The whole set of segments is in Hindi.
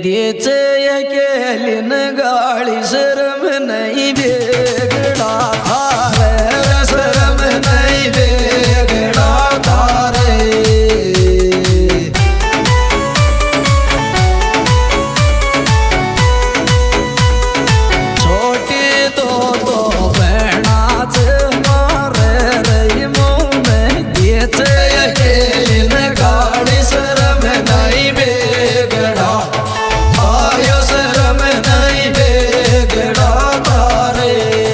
देचे केली न गाळी शरम नाही बेगडा थारे शरम नाही बेगडा थारे छोटी तो बहनाच मारे रही मौन देचे केली न गाळी शरम नाही बेगडा आयो शरम नहीं बेगडा तारे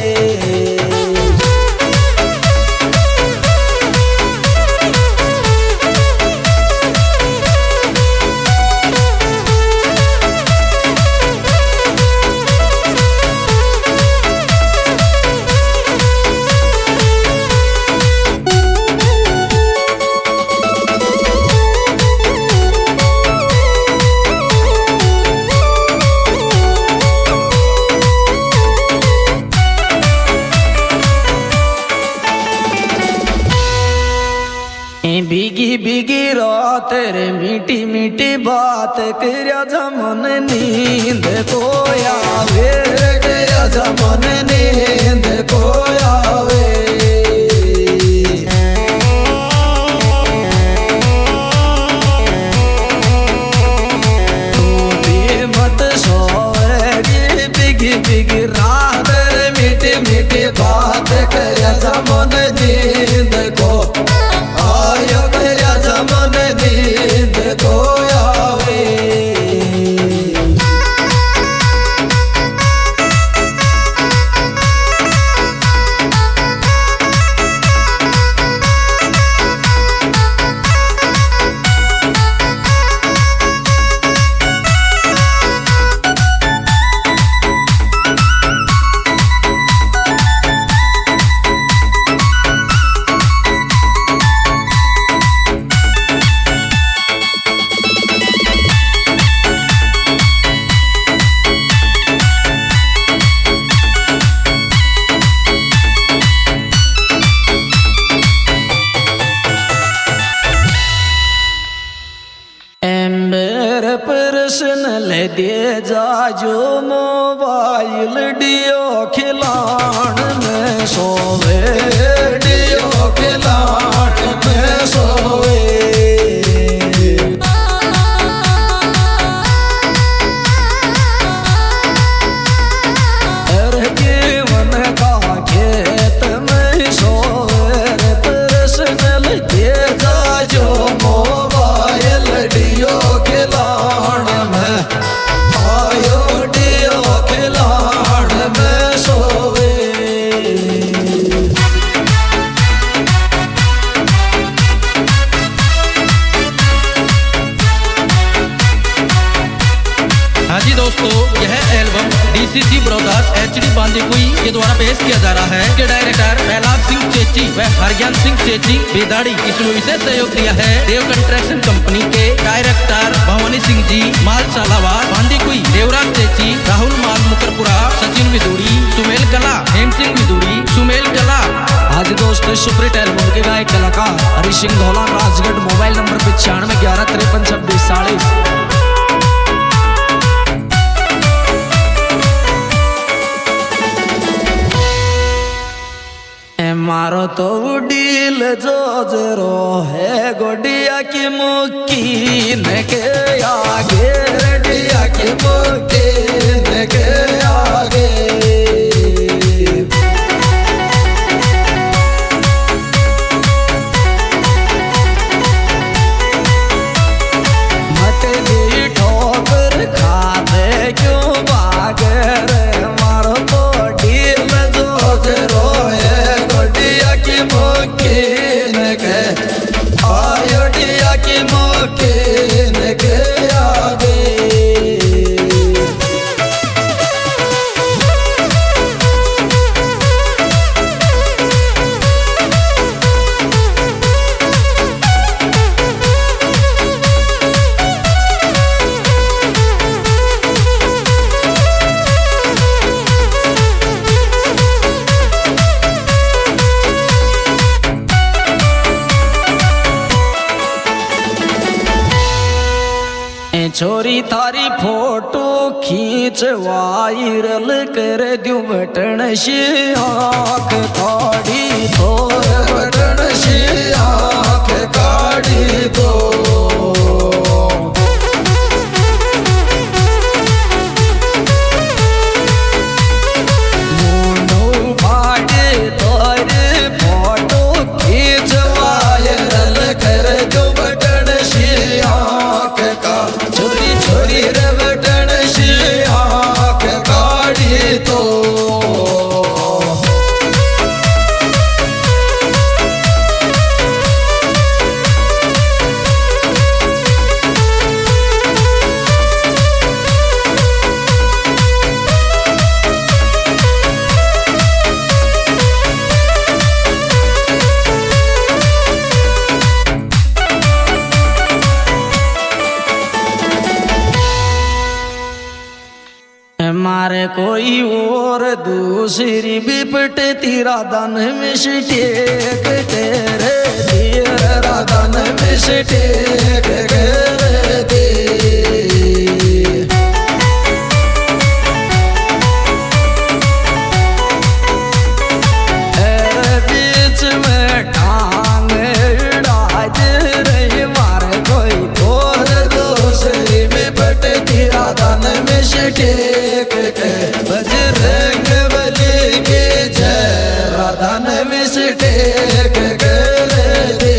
बिगी बिगी रात रे मीठी मीठी बात करया जमन नींद को आवे करया जमन नींद को आवे तू भी मत सोएगी बिगी बिगी रात रे मीठी मीठी बात करया जमन नींद को आयो करया जमन नींद को आवे पर्सनल दे जाजो मोबाइल डियो खिलान में सोवे डियो खिलान में सोवे मन का खेत में सोवे पर्सनल दे जाजो मोबाइल डियो खिलान में आयो डियो खिलान में सोवे हाँ जी दोस्तों, यह album DCC brothers HD Bandikui के द्वारा पेश किया जा रहा है। के डायरेक्टर प्रहलाद सिंह चेची व हरज्ञान सिंह चेची बेदाड़ी। इसमें विशेष सहयोग दिया है देव कंस्ट्रक्शन कंपनी के डायरेक्टर भवानी सिंह जी माल चालावार बांदीकुई, देवराज चेची, राहुल माल मुकरपुरा, सचिन विदुड़ी, सुमेल कला, हेम सिंह विदुड़ी, सुमेल कला। आज दोस्तों सुपरहिट एल्बम के गायक कलाकार हरि सिंह धौलान राजगढ़। Mobile number 9511532640। मारो तो उड़ील जो जरो है गोडिया की मुक्की न के आगे रेडिया की मुक्की न के आगे मत दी ठोकर खा दे क्यों भागे रे मारो तो डील जो जरो मुकीन के आयो डिया की मुकीन के आगे छोरी थारी फोटो खींच वायरल कर दूं बटन शी आँख काढ़ी तो बटन शी आँख काढ़ी तो मारे कोई और दूसरी बिपट तेरा दान मिस्टेक तेरे तेरा दान मिस्टेक कर दे बीच में टांग उड़ा रही मारे कोई और दूसरी बिपट तेरा दान मिस्टेक बजरंग बली के जय राधा ने मिस्टेक कर दे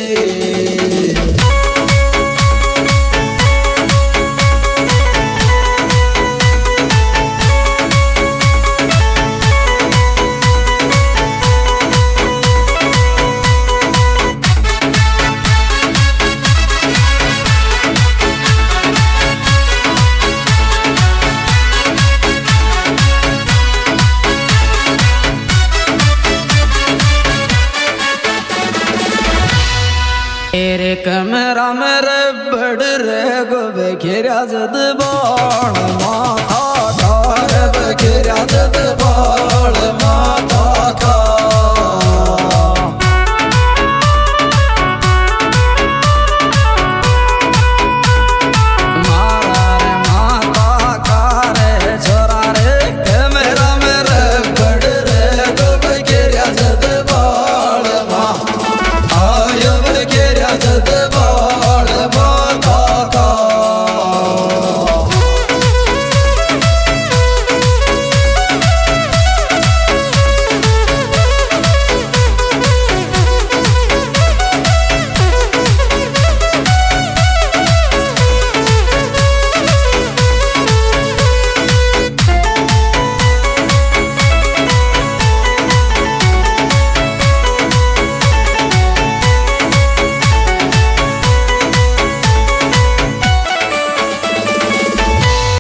तेरे कमरा मेरे बड़ रे गो बेखेरा जद बाण माथा ठार बेखेरा जद बाण